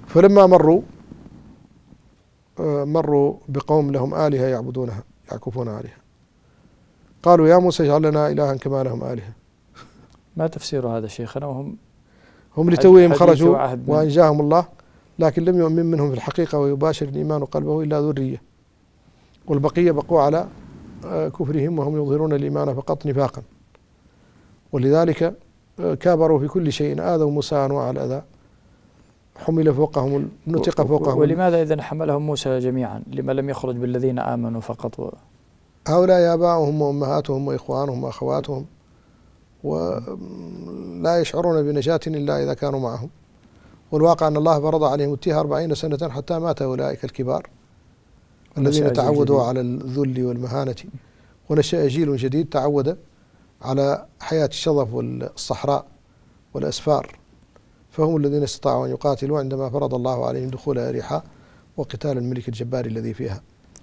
فلما مروا بقوم لهم آلهة يعبدونها يعكفون عليها، قالوا يا موسى اجعل لنا إلها كما لهم آلهة. ما تفسير هذا شيخنا؟ هم لتوهم خرجوا وأنجاهم الله، لكن لم يؤمن منهم في الحقيقة ويباشر الإيمان قلبه إلا ذرية، والبقية بقوا على كفرهم وهم يظهرون الإيمان فقط نفاقا، ولذلك كابروا في كل شيء، آذوا موسى أنواع الأذى، حمل فوقهم نطق فوقهم. ولماذا إذن حملهم موسى جميعا؟ لما لم يخرج بالذين آمنوا فقط؟ هؤلاء آباؤهم وأمهاتهم وإخوانهم وأخواتهم، ولا يشعرون بنجاة إلا إذا كانوا معهم، والواقع أن الله فرض عليهم التيه 40 سنة حتى مات أولئك الكبار الذين تعودوا على الذل والمهانة، ونشأ جيل جديد تعود على حياة الشظف والصحراء والأسفار، فهم الذين استطاعوا أن يقاتلوا عندما فرض الله عليهم دخول أريحاء وقتال الملك الجبار الذي فيها.